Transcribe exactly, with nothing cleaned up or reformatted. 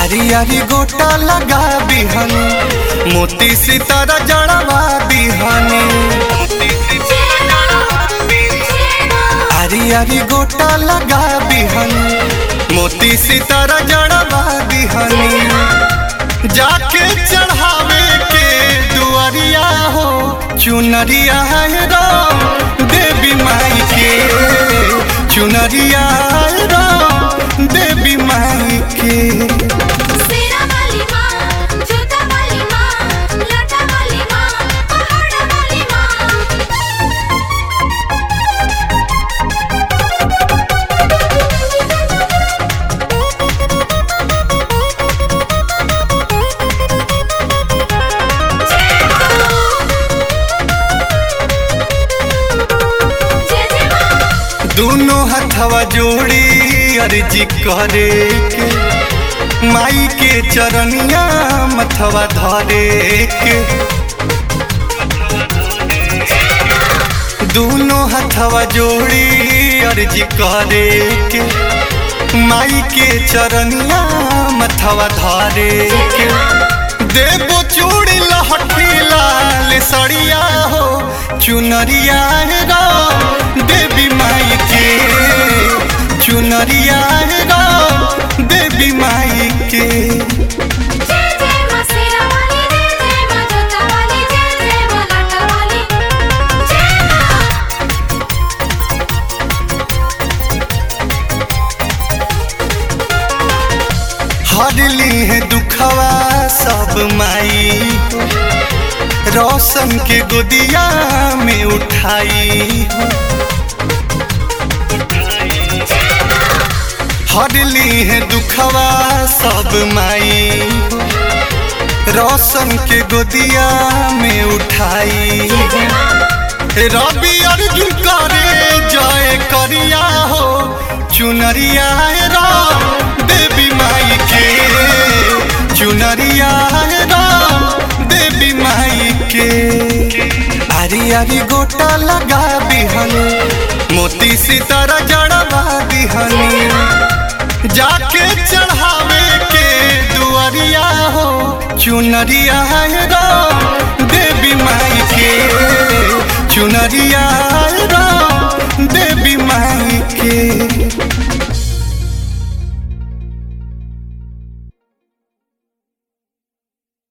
आरी आरी गोटा लगा बिहनी, मोती सितारा जड़वा बिहनी। आरी आरी गोटा लगा बिहनी, मोती सितारा जड़वा बिहनी। जाके चढ़ावे के दुआरिया हो, चुनरिया है राम देवी माई के, चुनरिया है राम देवी माई के। दोनों हथवा जोड़ी अर्जी करे के, माई के चरनिया मथवा धरे के। दोनों हथवा जोड़ी अर्जी करे के, माई के चरनिया मथवा धरे के। देवो चूड़ी लहठी लाल सड़िया हो, चुनरिया राम देवी माई के, चुनरिया राम देवी माई के। हरली है दुखवा सब माई, रोशन के गोदिया में उठाई। हरली है दुखवा सब माई, रोशन के गोदिया में उठाई। रवि अर्जुन करे जय करिया हो, चुनरिया राम देवी माई के, चुनरिया राम देवी माई के। आरी आरी गोटा लगा बिहनी, मोती सितारा जड़वा बिहनी। जाके चढ़ावे के दुआरिया हो, चुनरिया राम देवी माई के, चुनरिया